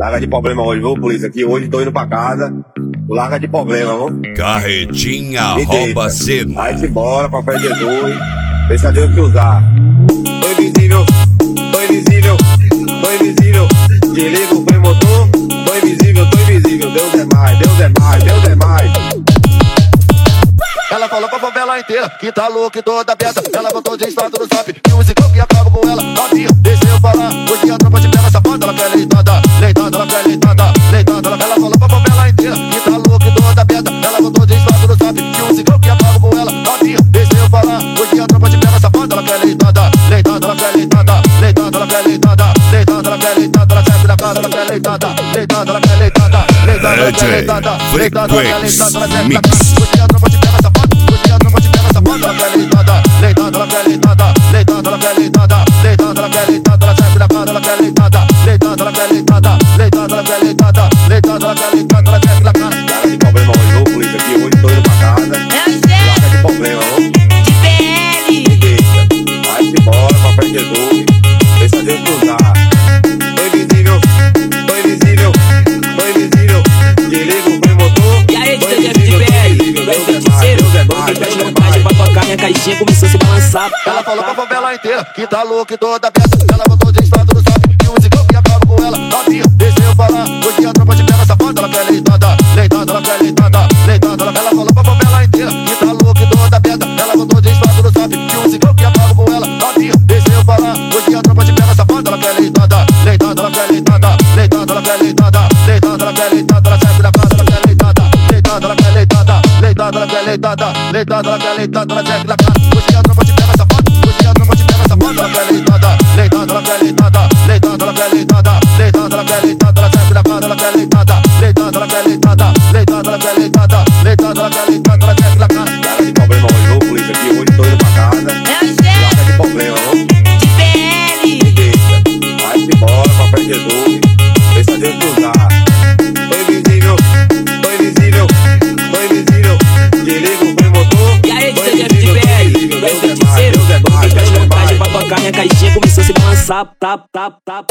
Larga de problema hoje, viu, polícia? Aqui hoje tô indo pra casa. Larga de problema, viu? Carretinha rouba cena. Vai-se embora, papai Jesus. Deixa Deus te usar. Tô invisível, tô invisível, tô invisível. Desliga o freio motor. Tô invisível, tô invisível. Deus é mais, Deus é mais, Deus é mais. Ela falou pra favela inteira que tá louca e toda aberta. Ela botou de estado no zap e um ciclo que acaba com ela. Novinha, deixa eu falar. Hoje a tropa te pega safada. Ela quer leitada, leitada, ela quer leitada, leitada. Ela falou pra favela inteira que tá louca e toda aberta. Ela botou de estado no zap e um ciclo que acaba com ela. Novinha, deixa eu falar. Hoje a tropa te pega safada. Ela quer leitada, leitada, ela quer leitada, leitada, ela quer leitada, leitada, ela quer leitada. Ela serve na casa, ela quer leitada, leitada, ela quer leitada, leitada, ela quer leitada, leitada, ela quer leitada. Ela serve na casa. Hoje a tropa te pega safada. Ela quer leitada, leitada, ela quer leitada, leitada, ela quer leitada, leitada, ela quer leitada, ela serve na cara, ela quer leitada, leitada, ela quer leitada, leitada, ela quer leitada, leitada, ela quer leitada, ela serve na cara. Larga de problema hoje, viu, polícia? Aqui hoje tô indo pra casa. Larga de problema, viu? De PL. Vai-se embora, papai Jesus. Deixa Deus te usar. Tô invisível, tô invisível, tô invisível. Desliga o freio motor. E aí, DJ de PL, tu é feiticeiro? Pra tocar minha caixinha começou a se balançar. Ela falou pra favela inteira que tá louca e toda aberta. Ela botou de estado no zap e um ciclo que acaba com ela. Novinha, deixa eu falar. Hoje a tropa te pega safada. Ela quer leitada, leitada, ela quer leitada, leitada. Ela falou pra favela inteira que tá louca e toda aberta. Ela botou de estado no zap e um ciclo que acaba com ela. Novinha, deixa eu falar. Hoje a tropa te pega safada. Ela quer leitada, leitada, ela quer leitada, leitada, ela quer leitada, leitada, ela quer leitada. Ela serve na casa, ela quer leitada, leitada, ela quer leitada, leitada, ela quer leitada, leitada, ela quer leitada. Ela serve na casa. Hoje a tropa te pega safada. Hoje a tropa te pega safada. Ela quer leitada, leitada, ela quer leitada, leitada, ela quer leitada, leitada, ela quer leitada. Ela serve na casa, ela quer leitada, leitada, ela quer leitada, leitada, ela quer leitada, leitada, ela quer leitada. Ela serve na casa. Larga de problema hoje, viu, polícia? Aqui hoje tô indo pra casa. Larga de problema, viu? De PL. Vai-se embora, papai Jesus. Deixa Deus te usar. Tô invisível, tô invisível, tô invisível. Desliga o freio motor. E aí, DJ de PL, tu é feiticeiro? Deus é mais, Deus é mais. Pra tocar minha caixinha começou a se balançar.